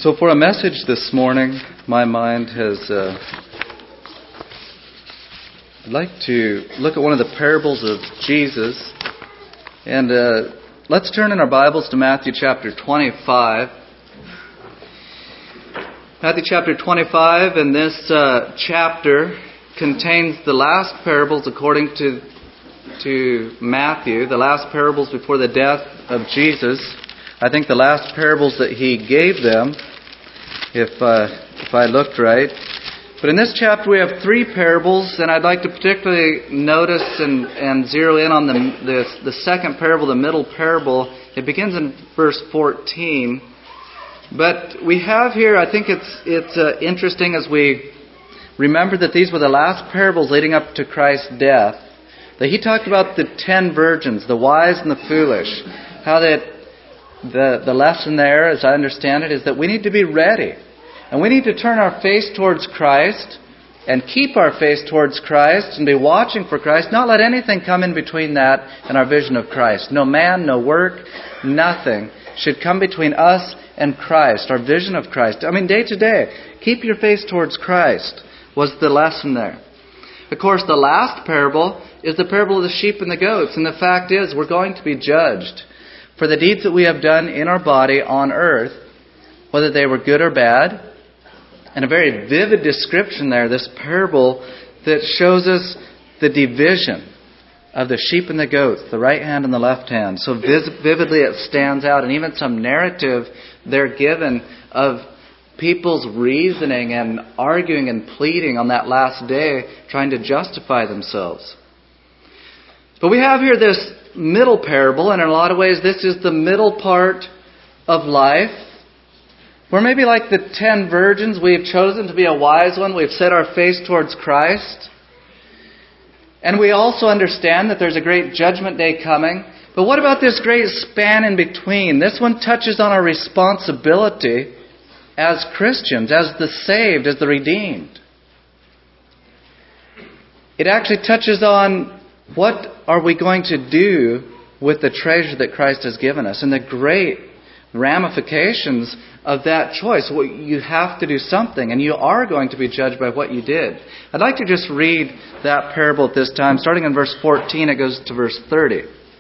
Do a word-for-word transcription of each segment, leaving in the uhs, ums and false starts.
So for a message this morning, my mind has... Uh, I'd like to look at one of the parables of Jesus. And uh, let's turn in our Bibles to Matthew chapter twenty-five. Matthew chapter twenty-five, and this uh, chapter contains the last parables according to, to Matthew, the last parables before the death of Jesus. I think the last parables that he gave them, if uh, if I looked right. But in this chapter we have three parables, and I'd like to particularly notice and, and zero in on the, the the second parable, the middle parable. It begins in verse fourteen. But we have here, I think it's it's uh, interesting as we remember that these were the last parables leading up to Christ's death. That he talked about the ten virgins, the wise and the foolish. How that The the lesson there, as I understand it, is that we need to be ready. And we need to turn our face towards Christ and keep our face towards Christ and be watching for Christ. Not let anything come in between that and our vision of Christ. No man, no work, nothing should come between us and Christ, our vision of Christ. I mean, day to day, keep your face towards Christ was the lesson there. Of course, the last parable is the parable of the sheep and the goats. And the fact is, we're going to be judged for the deeds that we have done in our body on earth, whether they were good or bad. And a very vivid description there, this parable that shows us the division of the sheep and the goats, the right hand and the left hand. So vis- vividly it stands out. And even some narrative they're given of people's reasoning and arguing and pleading on that last day, trying to justify themselves. But we have here this middle parable, and in a lot of ways this is the middle part of life. Where maybe like the ten virgins, we've chosen to be a wise one. We've set our face towards Christ. And we also understand that there's a great judgment day coming. But what about this great span in between? This one touches on our responsibility as Christians, as the saved, as the redeemed. It actually touches on what are we going to do with the treasure that Christ has given us, and the great ramifications of that choice. Well, you have to do something, and you are going to be judged by what you did. I'd like to just read that parable at this time. Starting in verse fourteen, it goes to verse thirty.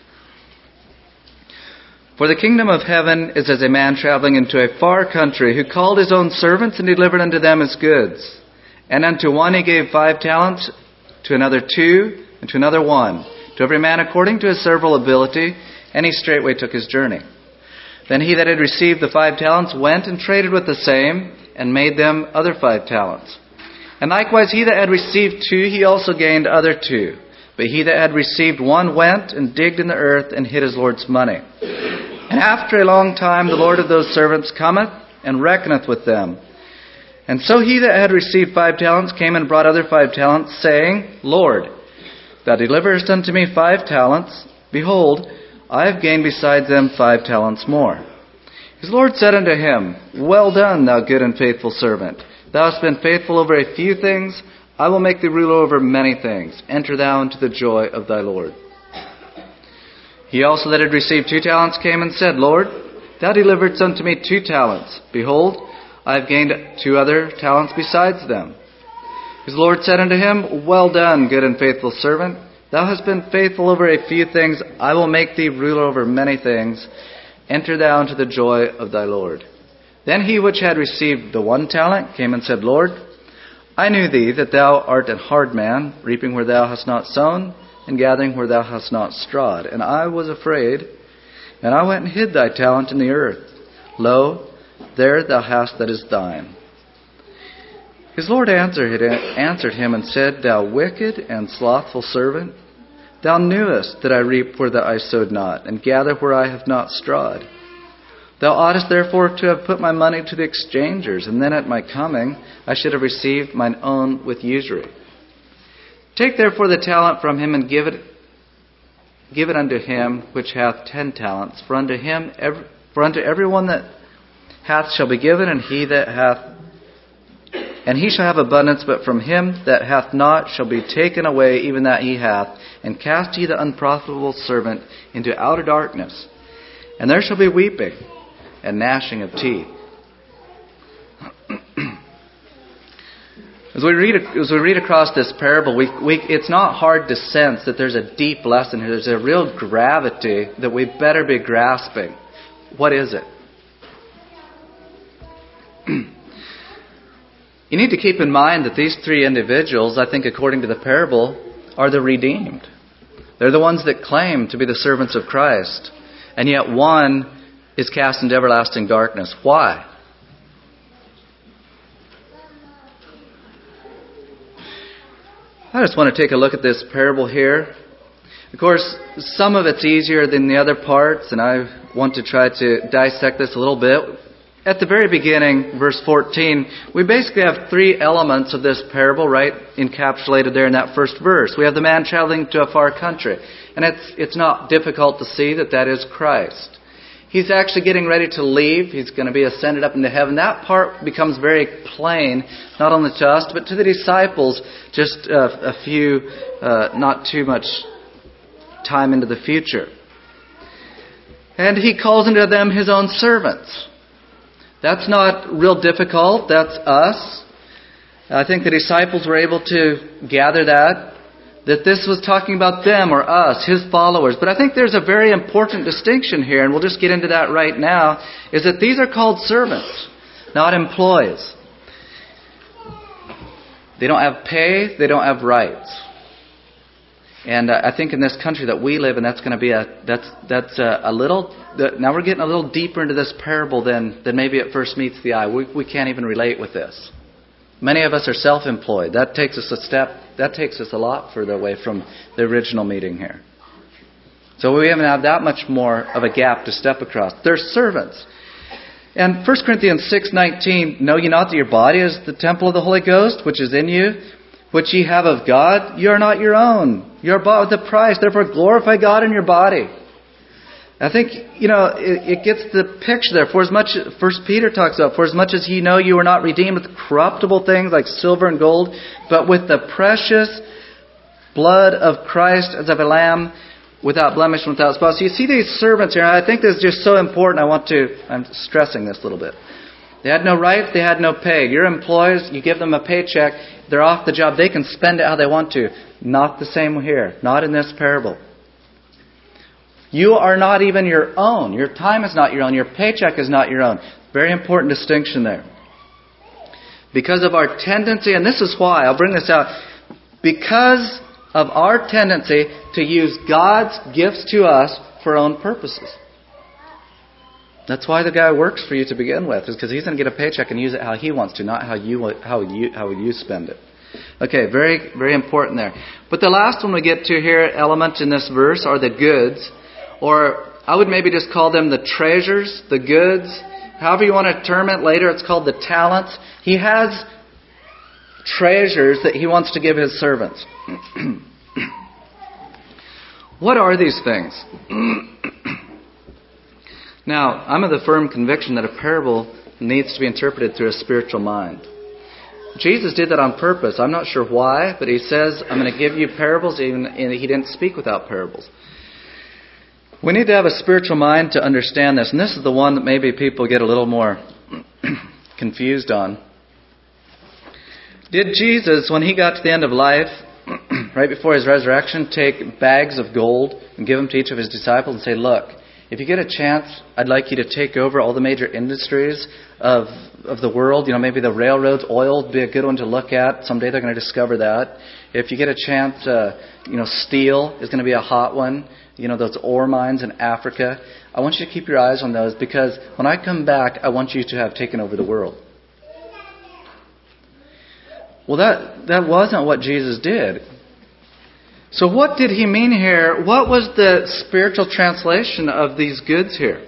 For the kingdom of heaven is as a man traveling into a far country, who called his own servants and delivered unto them his goods. And unto one he gave five talents, to another two, and to another one, to every man according to his several ability, and he straightway took his journey. Then he that had received the five talents went and traded with the same, and made them other five talents. And likewise he that had received two, he also gained other two. But he that had received one went and digged in the earth and hid his Lord's money. And after a long time the Lord of those servants cometh and reckoneth with them. And so he that had received five talents came and brought other five talents, saying, Lord, thou deliverest unto me five talents. Behold, I have gained besides them five talents more. His Lord said unto him, Well done, thou good and faithful servant. Thou hast been faithful over a few things. I will make thee ruler over many things. Enter thou into the joy of thy Lord. He also that had received two talents came and said, Lord, thou deliveredst unto me two talents. Behold, I have gained two other talents besides them. His Lord said unto him, Well done, good and faithful servant. Thou hast been faithful over a few things. I will make thee ruler over many things. Enter thou into the joy of thy Lord. Then he which had received the one talent came and said, Lord, I knew thee that thou art an hard man, reaping where thou hast not sown, and gathering where thou hast not strawed. And I was afraid, and I went and hid thy talent in the earth. Lo, there thou hast that is thine. His Lord answered answered him and said, Thou wicked and slothful servant, thou knewest that I reap where I sowed not, and gather where I have not strawed. Thou oughtest therefore to have put my money to the exchangers, and then at my coming I should have received mine own with usury. Take therefore the talent from him, and give it give it unto him which hath ten talents. For unto him every, for unto every one that hath shall be given, and he that hath And he shall have abundance, but from him that hath not shall be taken away even that he hath. And cast ye the unprofitable servant into outer darkness. And there shall be weeping and gnashing of teeth. As we read, as we read across this parable, we, we, it's not hard to sense that there's a deep lesson here. There's a real gravity that we better be grasping. What is it? You need to keep in mind that these three individuals, I think according to the parable, are the redeemed. They're the ones that claim to be the servants of Christ. And yet one is cast into everlasting darkness. Why? I just want to take a look at this parable here. Of course, some of it's easier than the other parts, and I want to try to dissect this a little bit. At the very beginning, verse fourteen, we basically have three elements of this parable, right, encapsulated there in that first verse. We have the man traveling to a far country, and it's it's not difficult to see that that is Christ. He's actually getting ready to leave. He's going to be ascended up into heaven. That part becomes very plain, not only to us, but to the disciples, just a, a few, uh, not too much time into the future. And he calls unto them his own servants. That's not real difficult. That's us. I think the disciples were able to gather that, that this was talking about them or us, his followers. But I think there's a very important distinction here, and we'll just get into that right now, is that these are called servants, not employees. They don't have pay, they don't have rights. And I think in this country that we live in, that's going to be a that's that's a, a little. Now we're getting a little deeper into this parable than than maybe it first meets the eye. We we can't even relate with this. Many of us are self-employed. That takes us a step. That takes us a lot further away from the original meeting here. So we haven't had that much more of a gap to step across. They're servants. And First Corinthians six nineteen, know ye not that your body is the temple of the Holy Ghost, which is in you, which ye have of God? You are not your own. You are bought with a price. Therefore glorify God in your body. I think, you know, it, it gets the picture there. For as much, First Peter talks about, for as much as ye know you are not redeemed with corruptible things like silver and gold, but with the precious blood of Christ as of a lamb, without blemish and without spot. So you see these servants here, and I think this is just so important. I want to, I'm stressing this a little bit. They had no rights, they had no pay. Your employees, you give them a paycheck, they're off the job. They can spend it how they want to. Not the same here. Not in this parable. You are not even your own. Your time is not your own. Your paycheck is not your own. Very important distinction there. Because of our tendency, and this is why, I'll bring this out, because of our tendency to use God's gifts to us for our own purposes. That's why the guy works for you to begin with, is because he's going to get a paycheck and use it how he wants to, not how you how you how you spend it. Okay, very very important there. But the last one we get to here, element in this verse, are the goods, or I would maybe just call them the treasures, the goods. However you want to term it later, it's called the talents. He has treasures that he wants to give his servants. What are these things? Now, I'm of the firm conviction that a parable needs to be interpreted through a spiritual mind. Jesus did that on purpose. I'm not sure why, but he says, I'm going to give you parables, even, and he didn't speak without parables. We need to have a spiritual mind to understand this, and this is the one that maybe people get a little more confused on. Did Jesus, when he got to the end of life, right before his resurrection, take bags of gold and give them to each of his disciples and say, look, if you get a chance, I'd like you to take over all the major industries of of the world. You know, maybe the railroads, oil would be a good one to look at. Someday they're going to discover that. If you get a chance, uh, you know, steel is going to be a hot one. You know, those ore mines in Africa. I want you to keep your eyes on those, because when I come back, I want you to have taken over the world. Well, that that wasn't what Jesus did. So what did he mean here? What was the spiritual translation of these goods here?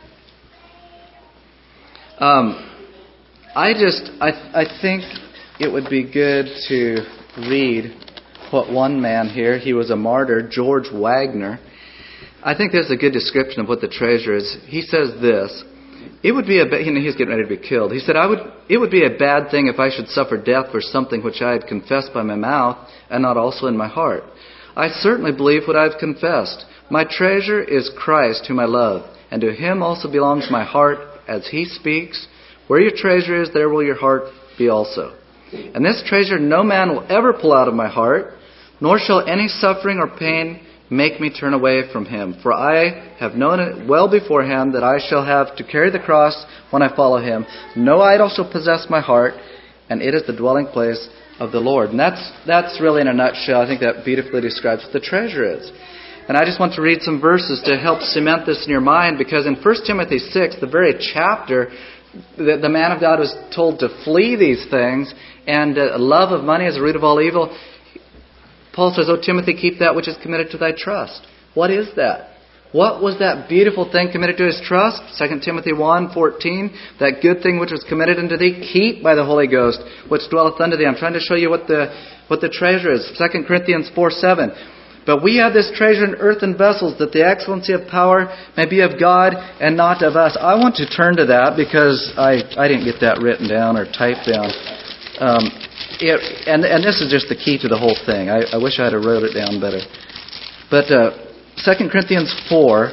Um, I just, I, I think it would be good to read what one man here, he was a martyr, George Wagner. I think there's a good description of what the treasure is. He says this, it would be a, you know, he's getting ready to be killed. He said, I would, it would be a bad thing if I should suffer death for something which I had confessed by my mouth and not also in my heart. I certainly believe what I've confessed. My treasure is Christ, whom I love, and to him also belongs my heart, as he speaks. Where your treasure is, there will your heart be also. And this treasure no man will ever pull out of my heart, nor shall any suffering or pain make me turn away from him. For I have known it well beforehand that I shall have to carry the cross when I follow him. No idol shall possess my heart, and it is the dwelling place of the Lord. And that's that's really in a nutshell, I think that beautifully describes what the treasure is. And I just want to read some verses to help cement this in your mind, because in First Timothy six, the very chapter, the, the man of God was told to flee these things, and uh, love of money is the root of all evil. Paul says, "O Timothy, keep that which is committed to thy trust." What is that? What was that beautiful thing committed to his trust? Second Timothy one fourteen, that good thing which was committed unto thee, keep by the Holy Ghost, which dwelleth unto thee. I'm trying to show you what the what the treasure is. Second Corinthians four seven. But we have this treasure in earthen vessels, that the excellency of power may be of God and not of us. I want to turn to that because I, I didn't get that written down or typed down. Um, it, and, and this is just the key to the whole thing. I, I wish I had wrote it down better. But uh, Second Corinthians four,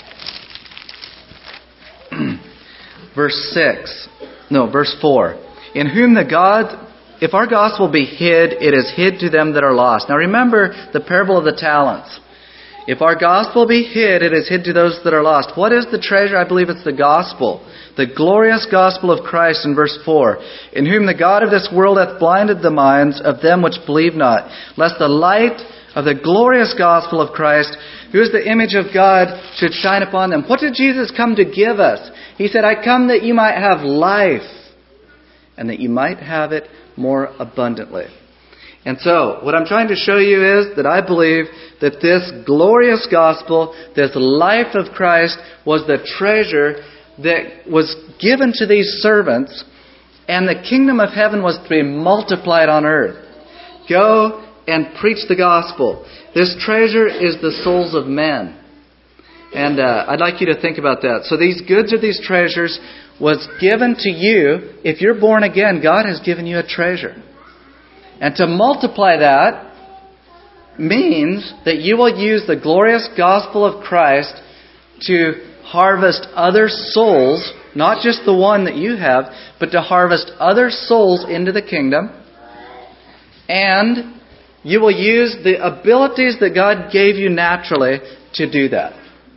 verse six. No, verse four. In whom the God... If our gospel be hid, it is hid to them that are lost. Now remember the parable of the talents. If our gospel be hid, it is hid to those that are lost. What is the treasure? I believe it's the gospel. The glorious gospel of Christ in verse four. In whom the God of this world hath blinded the minds of them which believe not, lest the light of the glorious gospel of Christ, who is the image of God, should shine upon them. What did Jesus come to give us? He said, I come that you might have life, and that you might have it more abundantly. And so, what I'm trying to show you is that I believe that this glorious gospel, this life of Christ, was the treasure that was given to these servants, and the kingdom of heaven was to be multiplied on earth. Go and preach the gospel. This treasure is the souls of men. And uh, I'd like you to think about that. So these goods or these treasures was given to you. If you're born again, God has given you a treasure. And to multiply that means that you will use the glorious gospel of Christ to harvest other souls, not just the one that you have, but to harvest other souls into the kingdom. And you will use the abilities that God gave you naturally to do that.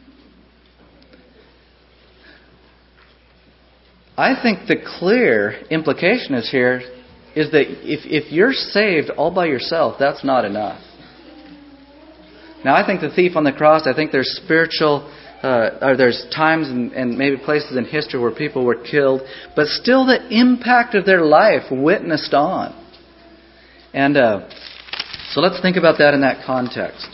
I think the clear implication is here is that if, if you're saved all by yourself, that's not enough. Now, I think the thief on the cross, I think there's spiritual, uh, or there's times and, and maybe places in history where people were killed, but still the impact of their life witnessed on. And uh, so let's think about that in that context.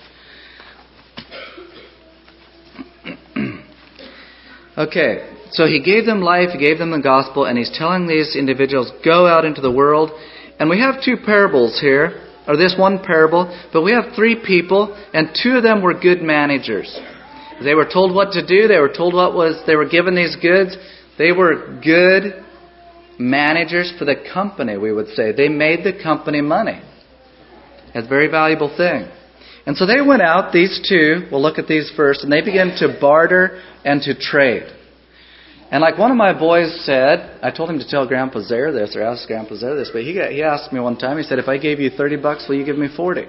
Okay. So he gave them life, he gave them the gospel, and he's telling these individuals, go out into the world. And we have two parables here, or this one parable, but we have three people, and two of them were good managers. They were told what to do, they were told what was, they were given these goods. They were good managers for the company, we would say. They made the company money. That's a very valuable thing. And so they went out, these two, we'll look at these first, and they began to barter and to trade. And like one of my boys said, I told him to tell Grandpa Zare this, or ask Grandpa Zare this, but he got, he asked me one time, he said, if I gave you thirty bucks, will you give me forty?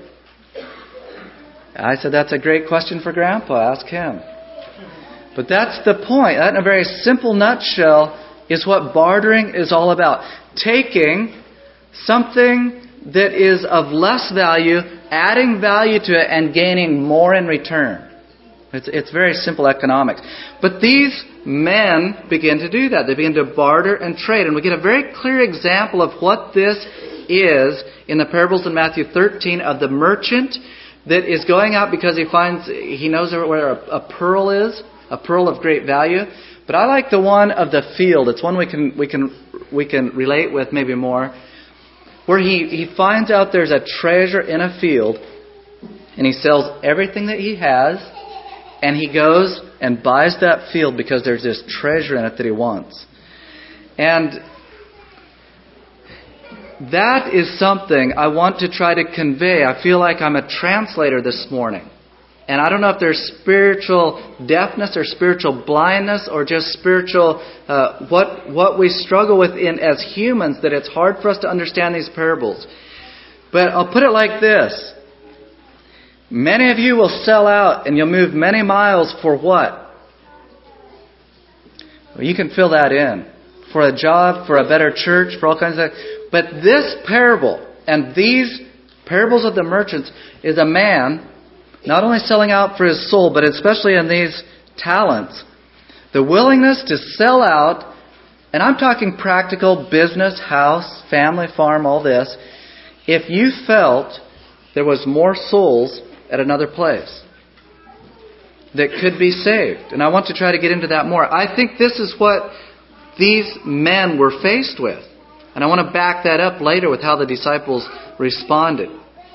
I said, that's a great question for Grandpa, ask him. But that's the point. That in a very simple nutshell is what bartering is all about. Taking something that is of less value, adding value to it, and gaining more in return. It's, it's very simple economics. But these men begin to do that. They begin to barter and trade. And we get a very clear example of what this is in the parables in Matthew thirteen of the merchant that is going out because he finds, he knows where a, a pearl is, a pearl of great value. But I like the one of the field. It's one we can we can we can relate with maybe more, where he, he finds out there's a treasure in a field, and he sells everything that he has. And he goes and buys that field because there's this treasure in it that he wants. And that is something I want to try to convey. I feel like I'm a translator this morning. And I don't know if there's spiritual deafness or spiritual blindness or just spiritual, uh, what what we struggle with in as humans, that it's hard for us to understand these parables. But I'll put it like this. Many of you will sell out and you'll move many miles for what? Well, you can fill that in. For a job, for a better church, for all kinds of things. But this parable and these parables of the merchants is a man not only selling out for his soul, but especially in these talents, the willingness to sell out, and I'm talking practical business, house, family, farm, all this, if you felt there was more souls at another place that could be saved. And I want to try to get into that more. I think this is what these men were faced with. And I want to back that up later with how the disciples responded.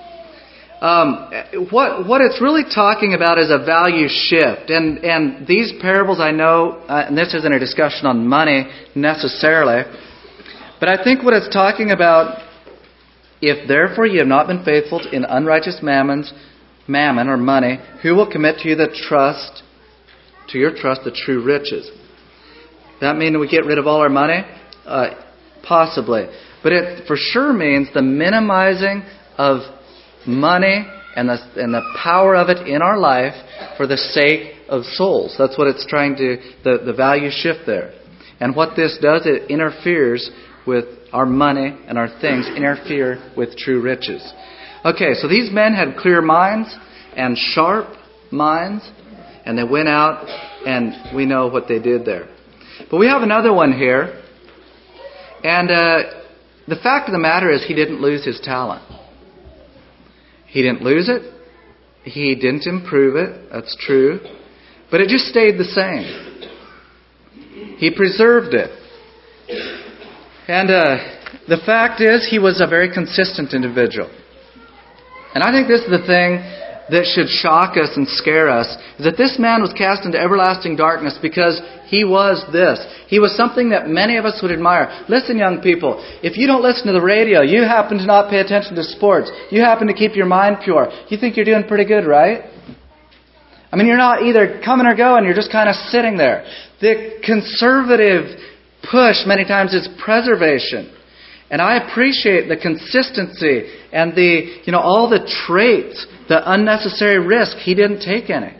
Um, what what it's really talking about is a value shift. And, and these parables, I know, uh, and this isn't a discussion on money necessarily, but I think what it's talking about, if therefore you have not been faithful in unrighteous mammons, mammon or money, who will commit to you the trust, to your trust, the true riches? That mean we get rid of all our money? Uh, possibly. But it for sure means the minimizing of money and the and the power of it in our life for the sake of souls. That's what it's trying to, the, the value shift there. And what this does, it interferes with our money and our things, interfere with true riches. Okay, so these men had clear minds and sharp minds, and they went out, and we know what they did there. But we have another one here, and uh, the fact of the matter is he didn't lose his talent. He didn't lose it. He didn't improve it. That's true. But it just stayed the same. He preserved it. And uh, the fact is, he was a very consistent individual. And I think this is the thing that should shock us and scare us, is that this man was cast into everlasting darkness because he was this. He was something that many of us would admire. Listen, young people, if you don't listen to the radio, you happen to not pay attention to sports, you happen to keep your mind pure, you think you're doing pretty good, right? I mean, you're not either coming or going, you're just kind of sitting there. The conservative push many times is preservation. And I appreciate the consistency and the, you know, all the traits, the unnecessary risk. He didn't take any.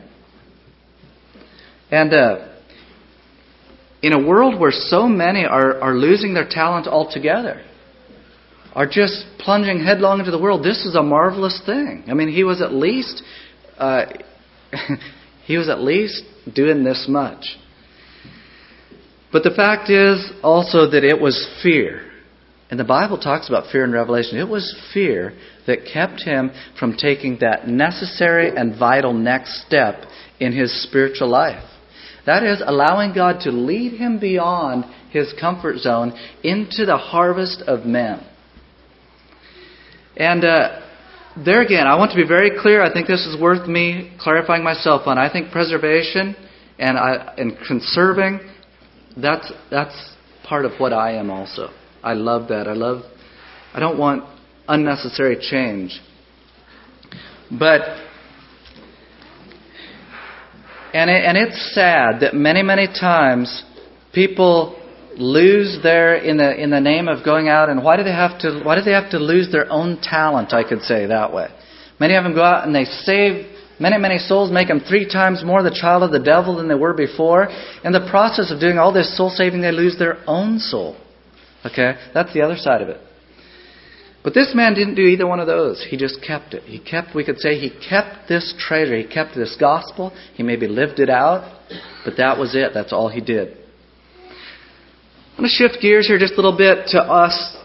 And uh, in a world where so many are, are losing their talent altogether, are just plunging headlong into the world, this is a marvelous thing. I mean, he was at least, uh, he was at least doing this much. But the fact is also that it was fear. And the Bible talks about fear in Revelation. It was fear that kept him from taking that necessary and vital next step in his spiritual life. That is, allowing God to lead him beyond his comfort zone into the harvest of men. And uh, there again, I want to be very clear. I think this is worth me clarifying myself on. I think preservation and, I, and conserving, that's that's part of what I am also. I love that. I love, I don't want unnecessary change. But, and it, and it's sad that many, many times people lose their, in the in the name of going out, and why do they have to, why do they have to lose their own talent, I could say that way. Many of them go out and they save many, many souls, make them three times more the child of the devil than they were before. In the process of doing all this soul saving, they lose their own soul. Okay, that's the other side of it. But this man didn't do either one of those. He just kept it. He kept, we could say, he kept this treasure. He kept this gospel. He maybe lived it out, but that was it. That's all he did. I'm going to shift gears here just a little bit to us.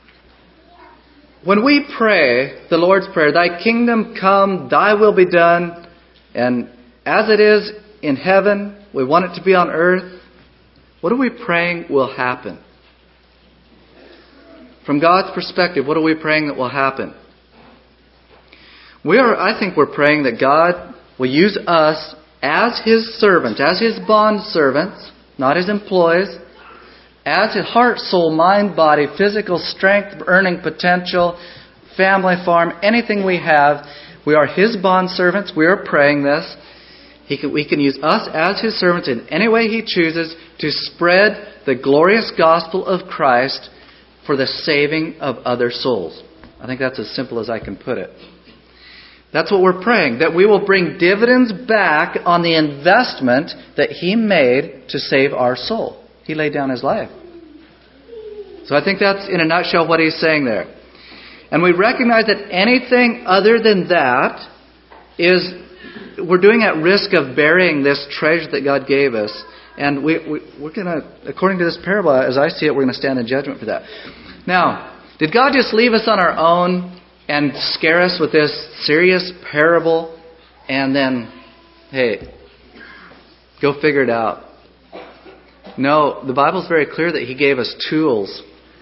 When we pray the Lord's Prayer, Thy kingdom come, Thy will be done, and as it is in heaven, we want it to be on earth, what are we praying will happen? From God's perspective, what are we praying that will happen? We are, I think we're praying that God will use us as His servants, as His bond servants, not His employees, as His heart, soul, mind, body, physical strength, earning potential, family, farm, anything we have. We are His bondservants. We are praying this. He can, we can use us as His servants in any way He chooses to spread the glorious gospel of Christ for the saving of other souls. I think that's as simple as I can put it. That's what we're praying, that we will bring dividends back on the investment that He made to save our soul. He laid down His life. So I think that's, in a nutshell, what He's saying there. And we recognize that anything other than that is, we're doing at risk of burying this treasure that God gave us. And we, we, we're going to, according to this parable, as I see it, we're going to stand in judgment for that. Now, did God just leave us on our own and scare us with this serious parable and then, hey, go figure it out? No, the Bible's very clear that He gave us tools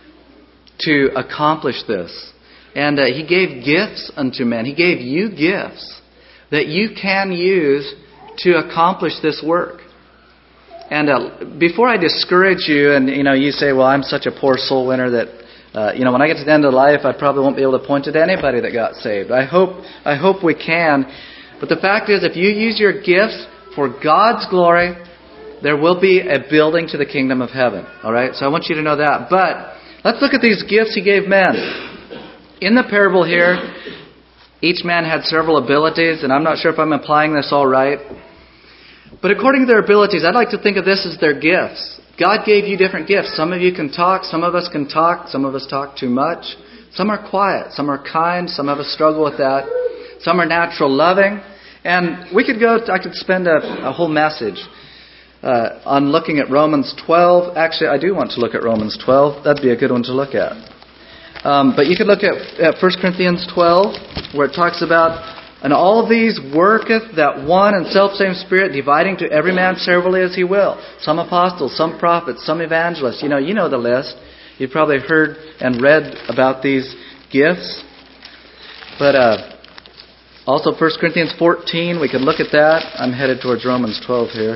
to accomplish this. And uh, He gave gifts unto men. He gave you gifts that you can use to accomplish this work. And uh, before I discourage you, and you know, you say, well, I'm such a poor soul winner that, uh, you know, when I get to the end of life, I probably won't be able to point to anybody that got saved. I hope, I hope we can. But the fact is, if you use your gifts for God's glory, there will be a building to the kingdom of heaven. All right? So I want you to know that. But let's look at these gifts He gave men. In the parable here, each man had several abilities, and I'm not sure if I'm applying this all right. But according to their abilities, I'd like to think of this as their gifts. God gave you different gifts. Some of you can talk. Some of us can talk. Some of us talk too much. Some are quiet. Some are kind. Some of us struggle with that. Some are natural loving. And we could go, I could spend a, a whole message uh, on looking at Romans twelve. Actually, I do want to look at Romans twelve. That'd be a good one to look at. Um, but you could look at, at First Corinthians twelve, where it talks about, and all these worketh that one and selfsame Spirit, dividing to every man severally as He will. Some apostles, some prophets, some evangelists. You know, you know the list. You've probably heard and read about these gifts. But uh, also First Corinthians fourteen, we could look at that. I'm headed towards Romans twelve here.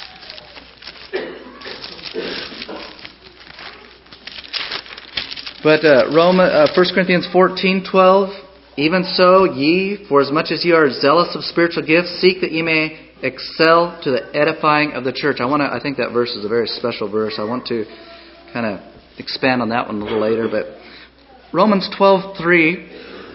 But uh, Roman, uh, First Corinthians fourteen twelve, even so ye, for as much as ye are zealous of spiritual gifts, seek that ye may excel to the edifying of the church. I want to. I think that verse is a very special verse. I want to kind of expand on that one a little later. But Romans twelve three,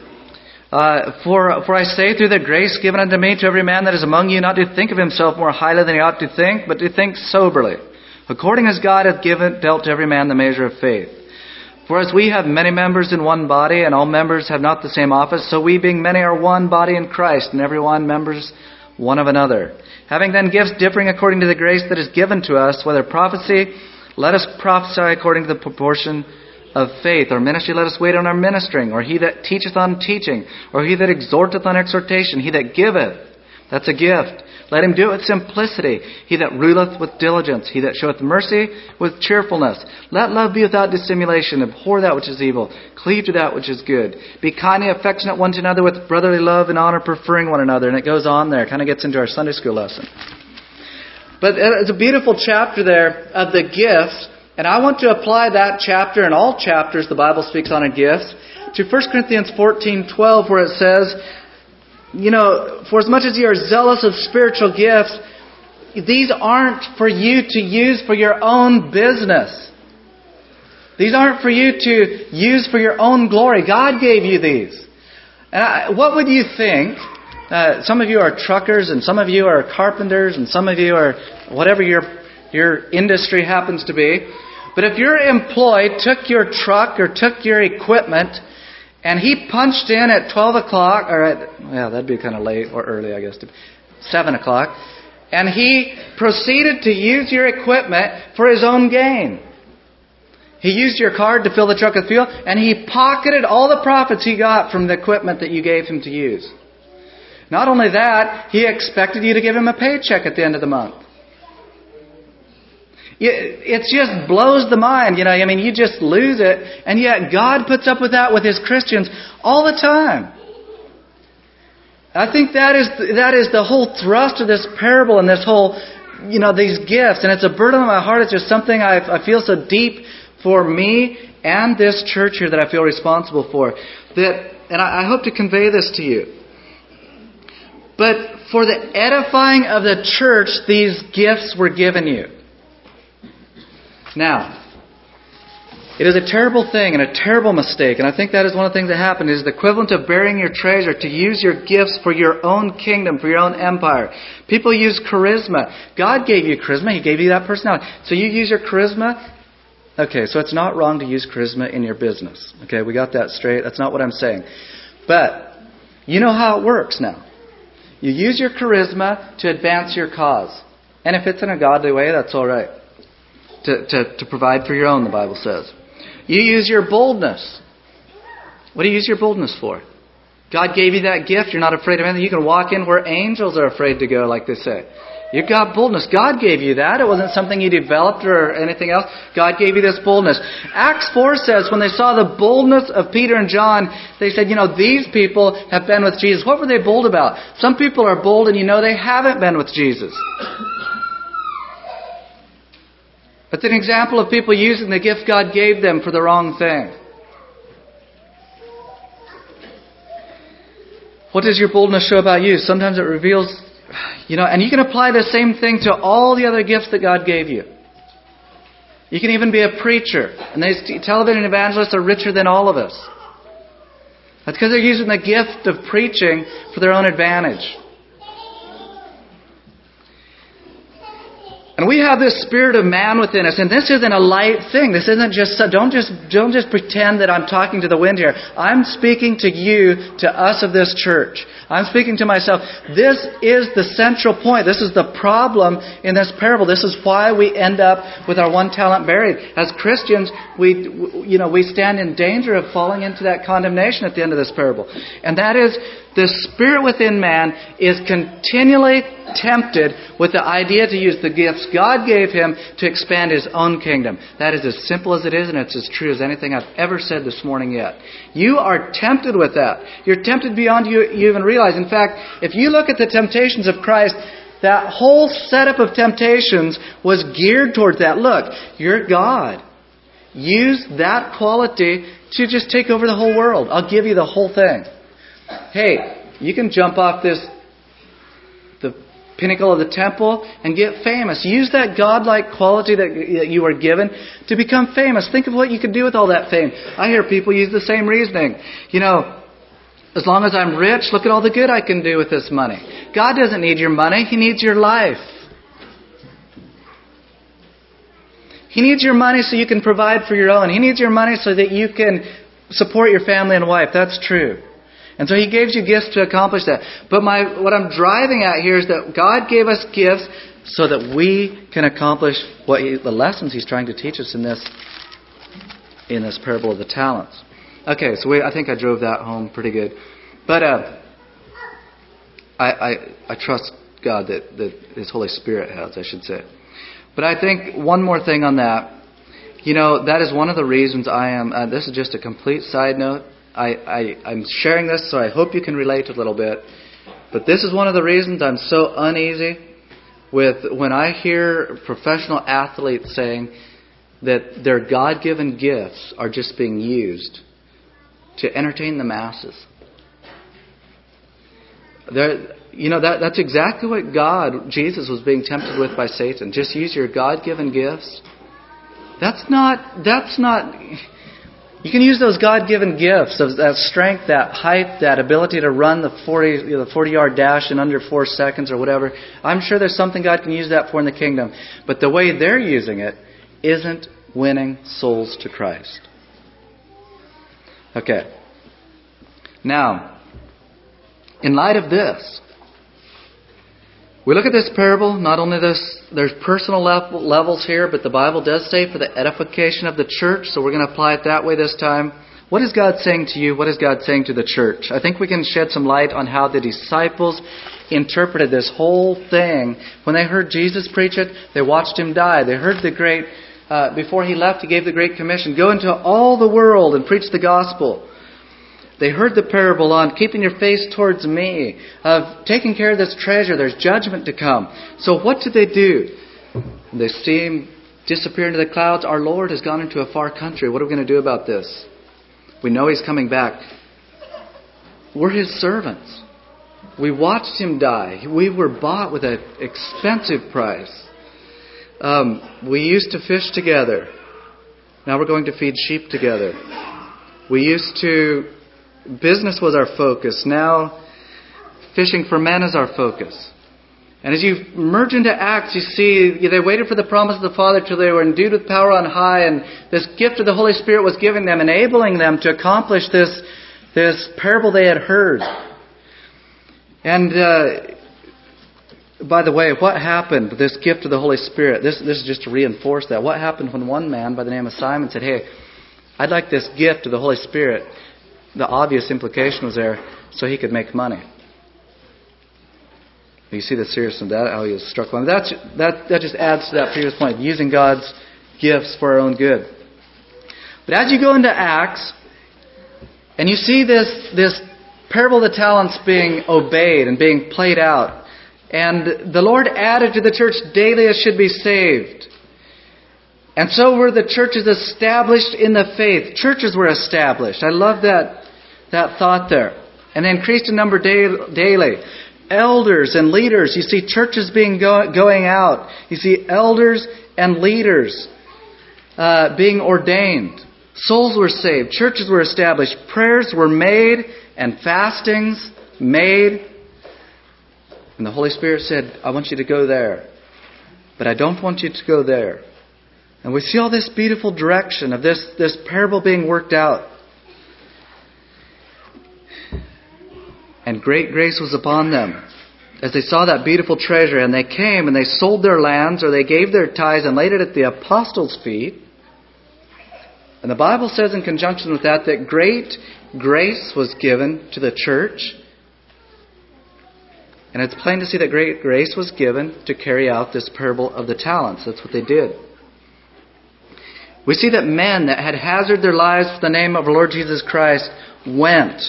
uh, for for I say through the grace given unto me to every man that is among you, not to think of himself more highly than he ought to think, but to think soberly, according as God hath given dealt to every man the measure of faith. For as we have many members in one body, and all members have not the same office, so we being many are one body in Christ, and every one members one of another. Having then gifts differing according to the grace that is given to us, whether prophecy, let us prophesy according to the proportion of faith, or ministry, let us wait on our ministering, or he that teacheth on teaching, or he that exhorteth on exhortation, he that giveth, that's a gift. Let him do it with simplicity. He that ruleth with diligence. He that showeth mercy with cheerfulness. Let love be without dissimulation. Abhor that which is evil. Cleave to that which is good. Be kindly affectionate one to another with brotherly love and honor, preferring one another. And it goes on there. It kind of gets into our Sunday school lesson. But it's a beautiful chapter there of the gifts. And I want to apply that chapter and all chapters the Bible speaks on in gifts to First Corinthians fourteen twelve, where it says, you know, for as much as you are zealous of spiritual gifts, these aren't for you to use for your own business. These aren't for you to use for your own glory. God gave you these. And I, what would you think? Uh, some of you are truckers, and some of you are carpenters, and some of you are whatever your your industry happens to be. But if your employee took your truck or took your equipment, and he punched in at twelve o'clock, or at, yeah, that'd be kind of late or early, I guess, seven o'clock. And he proceeded to use your equipment for his own gain. He used your card to fill the truck with fuel, and he pocketed all the profits he got from the equipment that you gave him to use. Not only that, he expected you to give him a paycheck at the end of the month. It just blows the mind. You know, I mean, you just lose it. And yet God puts up with that with His Christians all the time. I think that is that is the whole thrust of this parable and this whole, you know, these gifts. And it's a burden on my heart. It's just something I, I feel so deep for me and this church here that I feel responsible for. That, and I, I hope to convey this to you. But for the edifying of the church, these gifts were given you. Now, it is a terrible thing and a terrible mistake, and I think that is one of the things that happened. It is the equivalent of burying your treasure, to use your gifts for your own kingdom, for your own empire. People use charisma. God gave you charisma. He gave you that personality. So you use your charisma. Okay, so it's not wrong to use charisma in your business. Okay, we got that straight. That's not what I'm saying. But you know how it works now. You use your charisma to advance your cause. And if it's in a godly way, that's all right. To, to, to provide for your own, the Bible says. You use your boldness. What do you use your boldness for? God gave you that gift. You're not afraid of anything. You can walk in where angels are afraid to go, like they say. You've got boldness. God gave you that. It wasn't something you developed or anything else. God gave you this boldness. Acts four says when they saw the boldness of Peter and John, they said, you know, these people have been with Jesus. What were they bold about? Some people are bold and you know they haven't been with Jesus. It's an example of people using the gift God gave them for the wrong thing. What does your boldness show about you? Sometimes it reveals, you know, and you can apply the same thing to all the other gifts that God gave you. You can even be a preacher. And these television evangelists are richer than all of us. That's because they're using the gift of preaching for their own advantage. And we have this spirit of man within us, and this isn't a light thing. This isn't just, don't just, don't just pretend that I'm talking to the wind here. I'm speaking to you, to us of this church. I'm speaking to myself. This is the central point. This is the problem in this parable. This is why we end up with our one talent buried. As Christians, we, you know, we stand in danger of falling into that condemnation at the end of this parable. And that is, the spirit within man is continually tempted with the idea to use the gifts God gave him to expand his own kingdom. That is as simple as it is, and it's as true as anything I've ever said this morning yet. You are tempted with that. You're tempted beyond you, you even realize. In fact, if you look at the temptations of Christ, that whole setup of temptations was geared towards that. Look, you're God. Use that quality to just take over the whole world. I'll give you the whole thing. Hey, you can jump off this the pinnacle of the temple and get famous. Use that godlike quality that you were given to become famous. Think of what you could do with all that fame. I hear people use the same reasoning. You know, as long as I'm rich, look at all the good I can do with this money. God doesn't need your money. He needs your life. He needs your money so you can provide for your own. He needs your money so that you can support your family and wife. That's true. And so He gives you gifts to accomplish that. But my what I'm driving at here is that God gave us gifts so that we can accomplish what he, the lessons He's trying to teach us in this in this parable of the talents. Okay, so we, I think I drove that home pretty good. But uh, I, I I trust God that, that His Holy Spirit has, I should say. But I think one more thing on that. You know, that is one of the reasons I am... Uh, this is just a complete side note. I, I, I'm sharing this, so I hope you can relate a little bit. But this is one of the reasons I'm so uneasy with when I hear professional athletes saying that their God-given gifts are just being used to entertain the masses. There, you know, that that's exactly what God, Jesus, was being tempted with by Satan. Just use your God-given gifts. That's not, that's not... You can use those God-given gifts of that strength, that height, that ability to run the forty, you know, the forty-yard dash in under four seconds or whatever. I'm sure there's something God can use that for in the kingdom. But the way they're using it isn't winning souls to Christ. Okay. Now, in light of this, we look at this parable. Not only this, there's personal level, levels here, but the Bible does say for the edification of the church. So we're going to apply it that way this time. What is God saying to you? What is God saying to the church? I think we can shed some light on how the disciples interpreted this whole thing. When they heard Jesus preach it, they watched Him die. They heard the great, uh, before He left, He gave the Great Commission. Go into all the world and preach the gospel. They heard the parable on keeping your face towards me, of taking care of this treasure. There's judgment to come. So what did they do? They see Him disappear into the clouds. Our Lord has gone into a far country. What are we going to do about this? We know He's coming back. We're His servants. We watched Him die. We were bought with an expensive price. Um, we used to fish together. Now we're going to feed sheep together. We used to... Business was our focus. Now fishing for men is our focus. And as you merge into Acts, you see they waited for the promise of the Father till they were endued with power on high, and this gift of the Holy Spirit was given them, enabling them to accomplish this, this parable they had heard. And uh, by the way, what happened with this gift of the Holy Spirit? This, this is just to reinforce that. What happened when one man by the name of Simon said, "Hey, I'd like this gift of the Holy Spirit." The obvious implication was there, so he could make money. You see the seriousness of that, how he was struck by. That's, that, that just adds to that previous point, using God's gifts for our own good. But as you go into Acts, and you see this, this parable of the talents being obeyed and being played out, and the Lord added to the church daily as should be saved. And so were the churches established in the faith. Churches were established. I love that, that thought there. And they increased in number daily. Elders and leaders. You see churches being go, going out. You see elders and leaders uh, being ordained. Souls were saved. Churches were established. Prayers were made and fastings made. And the Holy Spirit said, "I want you to go there. But I don't want you to go there." And we see all this beautiful direction of this, this parable being worked out. And great grace was upon them as they saw that beautiful treasure. And they came and they sold their lands, or they gave their tithes and laid it at the apostles' feet. And the Bible says in conjunction with that, that great grace was given to the church. And it's plain to see that great grace was given to carry out this parable of the talents. That's what they did. We see that men that had hazarded their lives for the name of our Lord Jesus Christ went.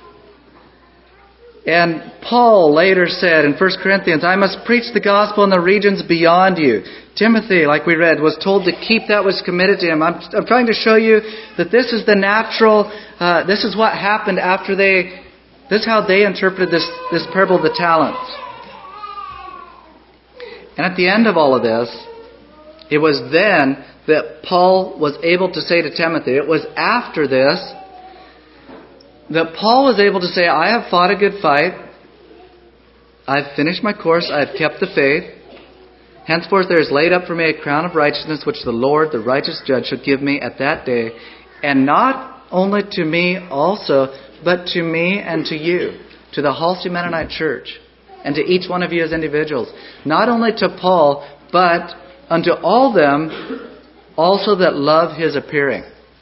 And Paul later said in First Corinthians, "I must preach the gospel in the regions beyond you." Timothy, like we read, was told to keep that which was committed to him. I'm, I'm trying to show you that this is the natural, uh, this is what happened after they, this is how they interpreted this, this parable of the talents. And at the end of all of this, it was then that Paul was able to say to Timothy, it was after this, that Paul was able to say, "I have fought a good fight. I've finished my course. I have kept the faith. Henceforth there is laid up for me a crown of righteousness, which the Lord, the righteous judge, shall give me at that day. And not only to me also, but to me and to you, to the Halsey Mennonite Church, and to each one of you as individuals. Not only to Paul, but unto all them also that love his appearing."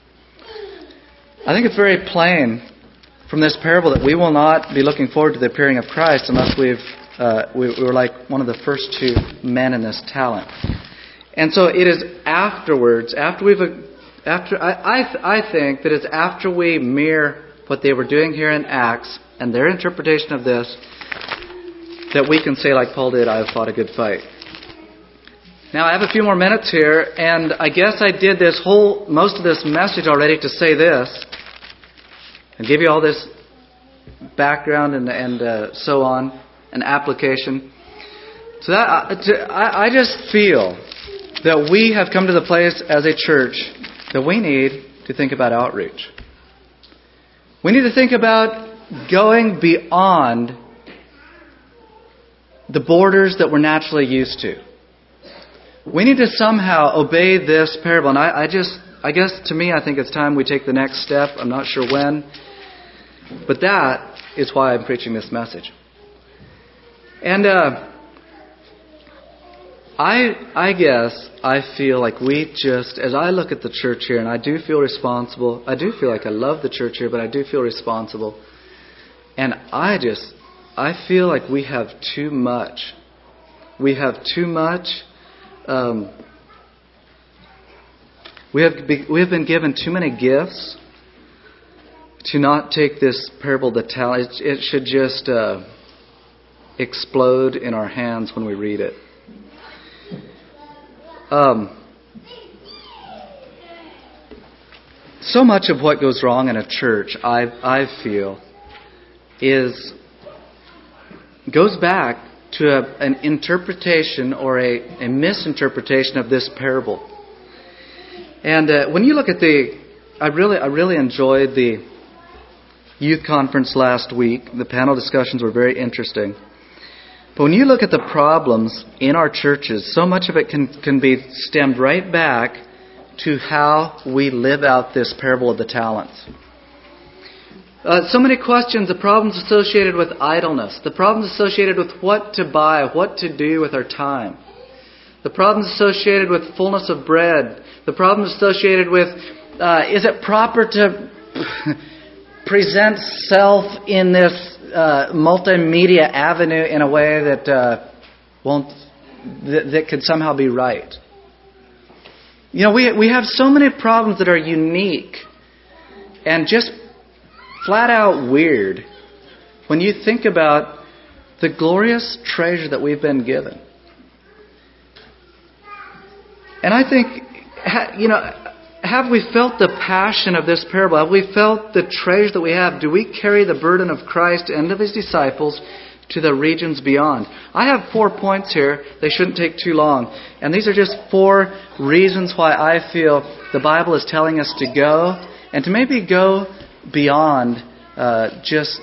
I think it's very plain from this parable that we will not be looking forward to the appearing of Christ unless we've uh, we, we were like one of the first two men in this talent. And so it is afterwards, after we've, after I I, I think that it's after we mirror what they were doing here in Acts and their interpretation of this, that we can say like Paul did, "I have fought a good fight." Now I have a few more minutes here, and I guess I did this whole most of this message already to say this. And give you all this background and, and uh, so on, an application. So that uh, to, I, I just feel that we have come to the place as a church that we need to think about outreach. We need to think about going beyond the borders that we're naturally used to. We need to somehow obey this parable. And I, I just, I guess to me, I think it's time we take the next step. I'm not sure when. But that is why I'm preaching this message. And uh, I I guess I feel like we just, as I look at the church here, and I do feel responsible. I do feel like I love the church here, but I do feel responsible. And I just, I feel like we have too much. We have too much. Um, we have be, we have been given too many gifts to not take this parable to tell. It, it should just uh, explode in our hands when we read it. Um, so much of what goes wrong in a church, I I feel, is goes back to a, an interpretation or a, a misinterpretation of this parable. And uh, when you look at the, I really, I really enjoyed the youth conference last week. The panel discussions were very interesting. But when you look at the problems in our churches, so much of it can, can be stemmed right back to how we live out this parable of the talents. Uh, so many questions, the problems associated with idleness, the problems associated with what to buy, what to do with our time, the problems associated with fullness of bread, the problems associated with, uh, is it proper to present self in this uh, multimedia avenue in a way that uh, won't, that, that could somehow be right? You know, we we have so many problems that are unique and just flat out weird when you think about the glorious treasure that we've been given. And I think, you know, have we felt the passion of this parable? Have we felt the treasure that we have? Do we carry the burden of Christ and of His disciples to the regions beyond? I have four points here. They shouldn't take too long. And these are just four reasons why I feel the Bible is telling us to go and to maybe go beyond uh, just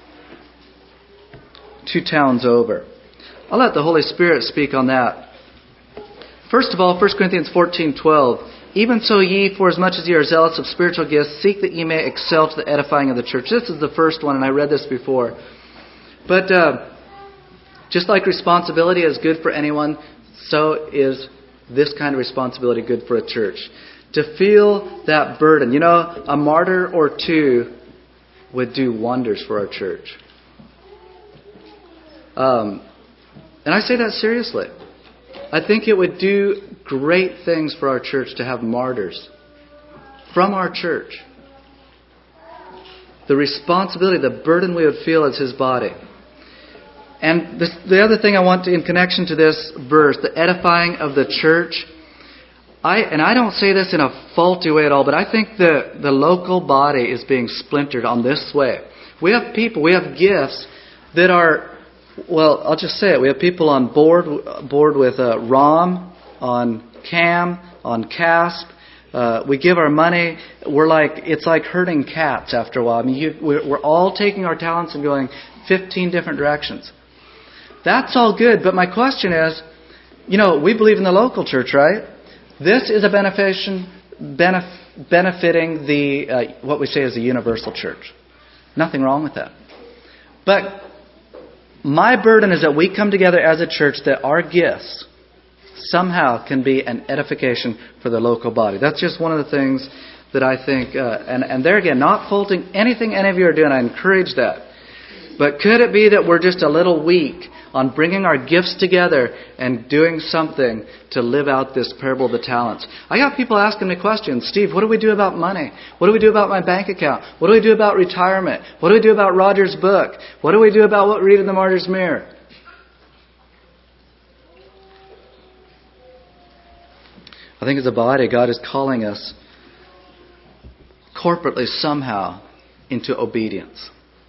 two towns over. I'll let the Holy Spirit speak on that. First of all, First Corinthians fourteen twelve. Even so ye, for as much as ye are zealous of spiritual gifts, seek that ye may excel to the edifying of the church. This is the first one, and I read this before. But uh, just like responsibility is good for anyone, so is this kind of responsibility good for a church. To feel that burden. You know, a martyr or two would do wonders for our church. Um, and I say that seriously. I think it would do great things for our church to have martyrs from our church. The responsibility, the burden we would feel as His body. And this, the other thing I want to, in connection to this verse, the edifying of the church, I and I don't say this in a faulty way at all, but I think the, the local body is being splintered on this way. We have people, we have gifts that are, well, I'll just say it. We have people on board board with uh, ROM, on CAM, on CASP. Uh, we give our money. We're like, it's like herding cats after a while. I mean, you, we're, we're all taking our talents and going fifteen different directions. That's all good, but my question is, you know, we believe in the local church, right? This is a benefic- benef- benefiting the, uh, what we say is the universal church. Nothing wrong with that. But my burden is that we come together as a church that our gifts somehow can be an edification for the local body. That's just one of the things that I think, uh, and, and there again, not faulting anything any of you are doing. I encourage that. But could it be that we're just a little weak on bringing our gifts together and doing something to live out this parable of the talents? I got people asking me questions. Steve, what do we do about money? What do we do about my bank account? What do we do about retirement? What do we do about Roger's book? What do we do about what we read in the Martyr's Mirror? I think as a body, God is calling us corporately somehow into obedience.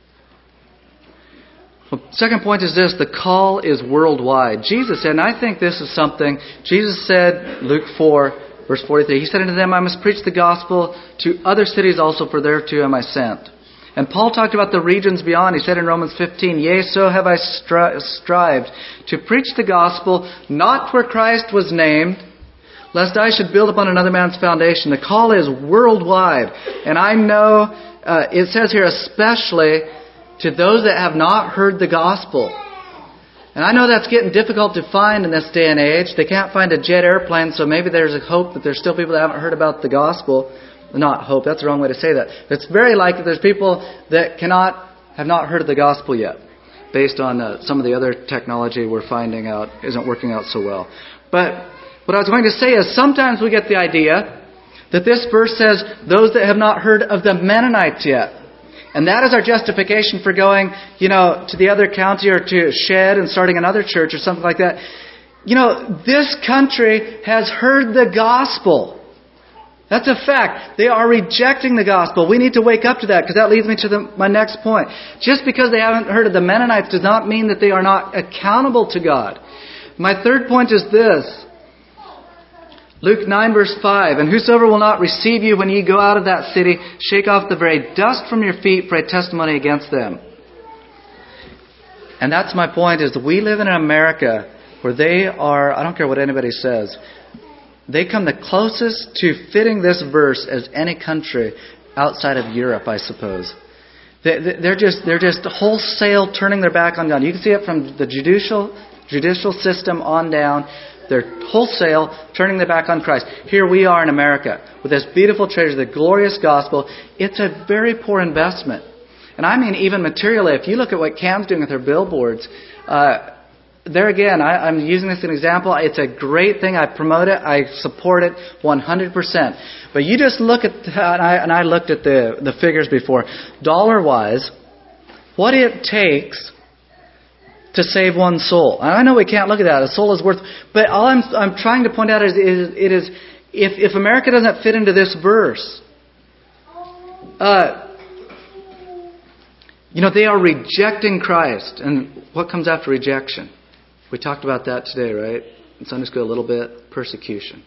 Well, second point is this, the call is worldwide. Jesus said, and I think this is something, Jesus said, Luke four, verse forty-three, He said unto them, I must preach the gospel to other cities also, for thereto am I sent. And Paul talked about the regions beyond. He said in Romans fifteen, Yea, so have I stri- strived to preach the gospel, not where Christ was named, lest I should build upon another man's foundation. The call is worldwide. And I know, uh, it says here especially to those that have not heard the gospel. And I know that's getting difficult to find in this day and age. They can't find a jet airplane, so maybe there's a hope that there's still people that haven't heard about the gospel. Not hope, that's the wrong way to say that. It's very likely there's people that cannot have not heard of the gospel yet, based on uh, some of the other technology we're finding out isn't working out so well. But what I was going to say is sometimes we get the idea that this verse says those that have not heard of the Mennonites yet. And that is our justification for going, you know, to the other county or to Shed and starting another church or something like that. You know, this country has heard the gospel. That's a fact. They are rejecting the gospel. We need to wake up to that, because that leads me to the, my next point. Just because they haven't heard of the Mennonites does not mean that they are not accountable to God. My third point is this. Luke nine verse five, and whosoever will not receive you when ye go out of that city, shake off the very dust from your feet for a testimony against them. And that's my point, is that we live in America where they are, I don't care what anybody says, they come the closest to fitting this verse as any country outside of Europe, I suppose. They're just, they're just wholesale turning their back on God. You can see it from the judicial, judicial system on down. They're wholesale turning their back on Christ. Here we are in America with this beautiful treasure, the glorious gospel. It's a very poor investment. And I mean even materially. If you look at what Cam's doing with her billboards, uh, there again, I, I'm using this as an example. It's a great thing. I promote it. I support it one hundred percent. But you just look at, and I, and I looked at the, the figures before, dollar-wise, what it takes to save one soul. And I know we can't look at that. A soul is worth... But all I'm, I'm trying to point out is, is it is, if, if America doesn't fit into this verse, uh, you know, they are rejecting Christ. And what comes after rejection? We talked about that today, right? In Sunday school a little bit. Persecution.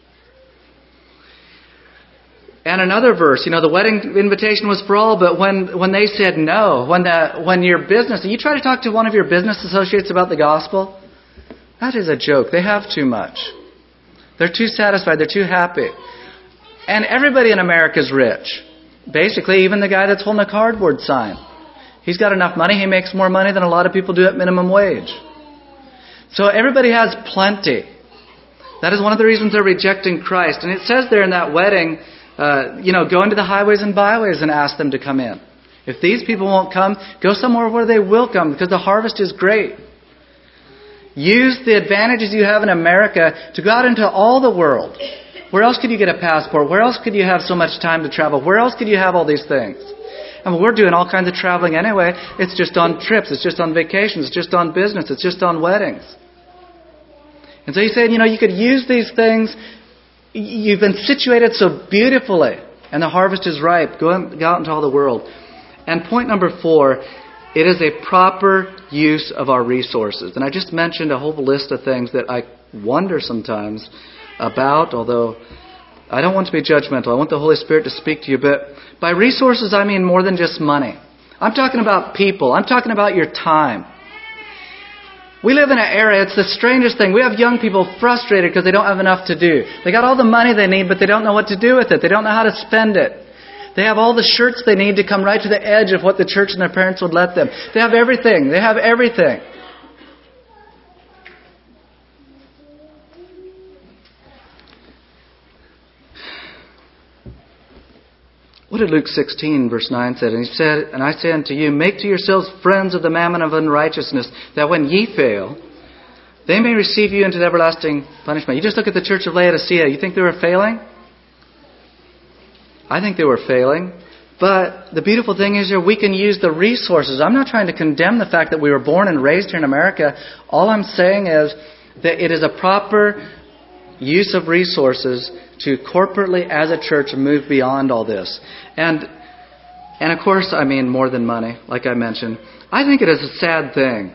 And another verse, you know, the wedding invitation was for all, but when, when they said no, when the, when your business, you try to talk to one of your business associates about the gospel, that is a joke. They have too much. They're too satisfied. They're too happy. And everybody in America is rich. Basically, even the guy that's holding a cardboard sign. He's got enough money. He makes more money than a lot of people do at minimum wage. So everybody has plenty. That is one of the reasons they're rejecting Christ. And it says there in that wedding, Uh, you know, go into the highways and byways and ask them to come in. If these people won't come, go somewhere where they will come, because the harvest is great. Use the advantages you have in America to go out into all the world. Where else could you get a passport? Where else could you have so much time to travel? Where else could you have all these things? I mean, we're doing all kinds of traveling anyway. It's just on trips. It's just on vacations. It's just on business. It's just on weddings. And so he said, you know, you could use these things. You've been situated so beautifully, and the harvest is ripe. Go out into all the world. And point number four, it is a proper use of our resources. And I just mentioned a whole list of things that I wonder sometimes about, although I don't want to be judgmental. I want the Holy Spirit to speak to you. But by resources, I mean more than just money. I'm talking about people. I'm talking about your time. We live in an era, it's the strangest thing. We have young people frustrated because they don't have enough to do. They got all the money they need, but they don't know what to do with it. They don't know how to spend it. They have all the shirts they need to come right to the edge of what the church and their parents would let them. They have everything. They have everything. What did Luke sixteen verse nine say? And he said, and I say unto you, make to yourselves friends of the mammon of unrighteousness, that when ye fail, they may receive you into the everlasting punishment. You just look at the church of Laodicea. You think they were failing? I think they were failing. But the beautiful thing is here, we can use the resources. I'm not trying to condemn the fact that we were born and raised here in America. All I'm saying is that it is a proper use of resources to corporately as a church move beyond all this. And and of course, I mean more than money, like I mentioned. I think it is a sad thing.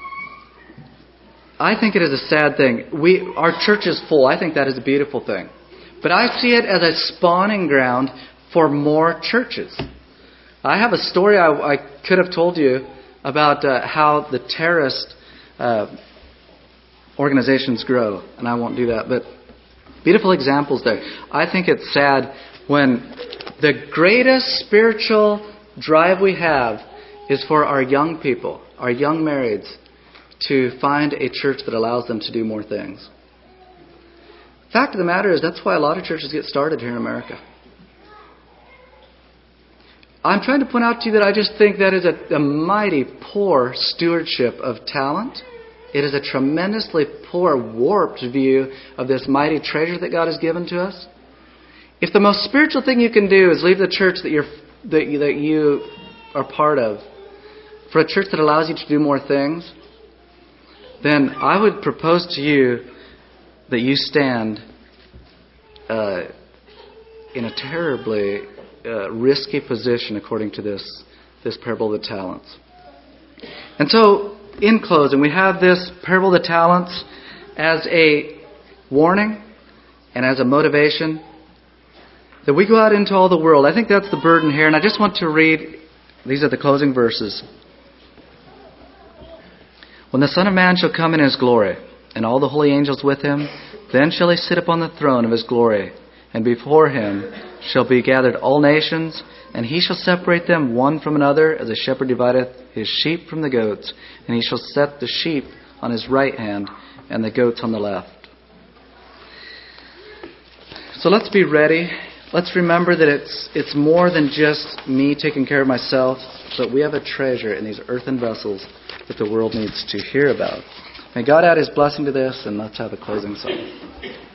I think it is a sad thing. We our church is full. I think that is a beautiful thing. But I see it as a spawning ground for more churches. I have a story I, I could have told you about uh, how the terrorist uh, organizations grow, and I won't do that. But beautiful examples there. I think it's sad when the greatest spiritual drive we have is for our young people, our young marrieds, to find a church that allows them to do more things. Fact of the matter is, that's why a lot of churches get started here in America. I'm trying to point out to you that I just think that is a, a mighty poor stewardship of talent. It is a tremendously poor, warped view of this mighty treasure that God has given to us. If the most spiritual thing you can do is leave the church that you're that you, that you are part of for a church that allows you to do more things, then I would propose to you that you stand uh, in a terribly uh, risky position according to this, this parable of the talents. And so, in closing, we have this parable of the talents as a warning and as a motivation that we go out into all the world. I think that's the burden here, and I just want to read, these are the closing verses. When the Son of Man shall come in His glory, and all the holy angels with Him, then shall He sit upon the throne of His glory, and before Him shall be gathered all nations, and He shall separate them one from another, as a shepherd divideth his sheep from the goats, and He shall set the sheep on His right hand, and the goats on the left. So let's be ready. Let's remember that it's it's more than just me taking care of myself, but we have a treasure in these earthen vessels that the world needs to hear about. May God add His blessing to this, and let's have a closing song.